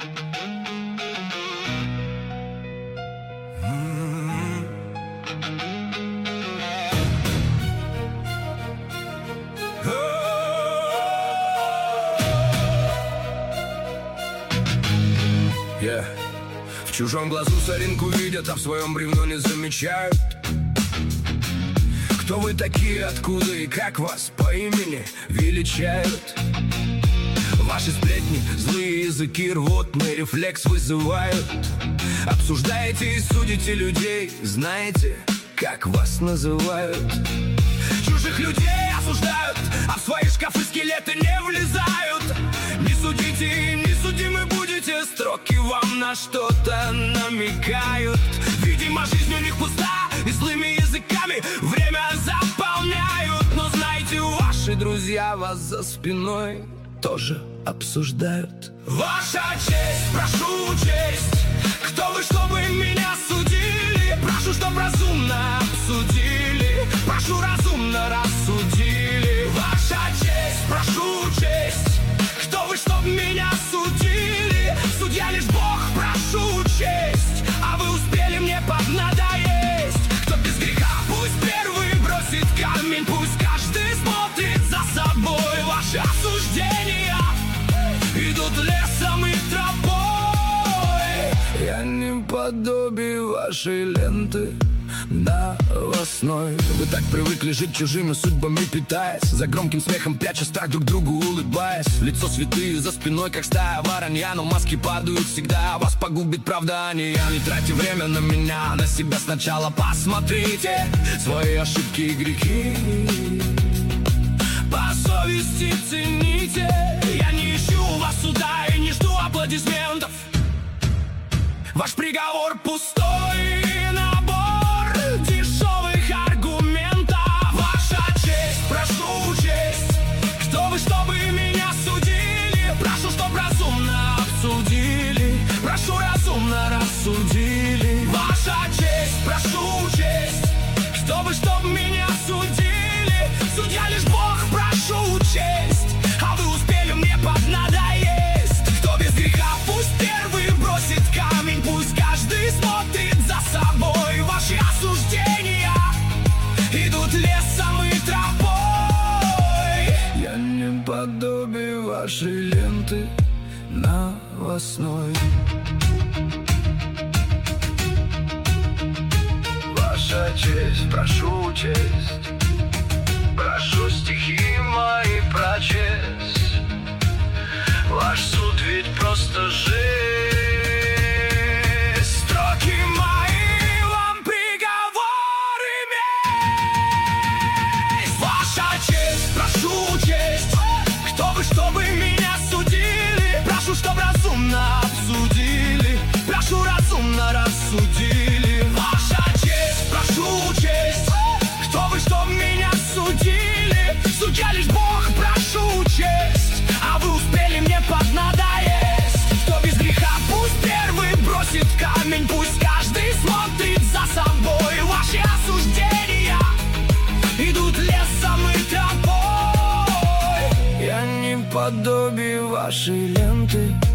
В чужом глазу соринку видят, а в своем бревно не замечают. Кто вы такие, откуда и как вас по имени величают? Ваши сплетни, злые языки, рвотный рефлекс вызывают. Обсуждаете и судите людей, знаете, как вас называют? Чужих людей осуждают, а в свои шкафы скелеты не влезают. Не судите и не судимы будете, строки вам на что-то намекают. Видимо, жизнь у них пуста, и злыми языками время заполняют. Но знаете, ваши друзья вас за спиной тоже обсуждают. Ваша честь, прошу честь, кто вы, чтобы меня судили? Прошу, чтоб разумно обсудили, прошу, разумно рассудили. Ваша честь, прошу честь, кто вы, чтоб меня судили? Судья лишь Бог, прошу честь, а вы успели мне поднадоесть. Кто без греха, пусть первый бросит камень, пусть каждый смотрит за собой. Ваши осуждения идут лесом и тропой. Я не подобие вашей ленты новостной. Вы так привыкли жить чужими судьбами, питаясь, за громким смехом пряча страх, друг другу улыбаясь. В лицо святые, за спиной как стая воронья, но маски падают всегда, вас погубит правда, а не я. Не тратьте время на меня, на себя сначала посмотрите свои ошибки и грехи, по совести цените. Я не ищу у вас суда и не жду аплодисментов. Ваш приговор пустой набор дешевых аргументов. Ваша честь, прошу честь, кто вы, чтобы меня судили? Прошу, чтоб разумно обсудили, прошу, разумно рассудили. Ваша честь, прошу честь, кто вы, чтоб меня судили? Судья лишь Бог, прошу честь, а вы успели мне поднадоесть. Кто без греха, пусть первый бросит камень, пусть каждый смотрит за собой. Ваши осуждения идут лесом и тропой. Я не подобие вашей ленты новостной. Ваша честь, прошу честь, прошу стихи мои прочесть. Ваш суд ведь просто жесть. Строки мои вам приговор иметь. Ваша честь, прошу честь, кто вы, чтобы меня судили? Прошу, чтоб разумно обсудили, прошу, разумно рассудили. Ваша честь, прошу честь, кто вы, чтоб меня судили? Судья лишь Бог, прошу честь, а вы успели мне поднадоесть. Кто без греха, пусть первый бросит камень, пусть каждый смотрит за собой. Ваши осуждения идут лесом и тропой. Я не подобие вашей ленты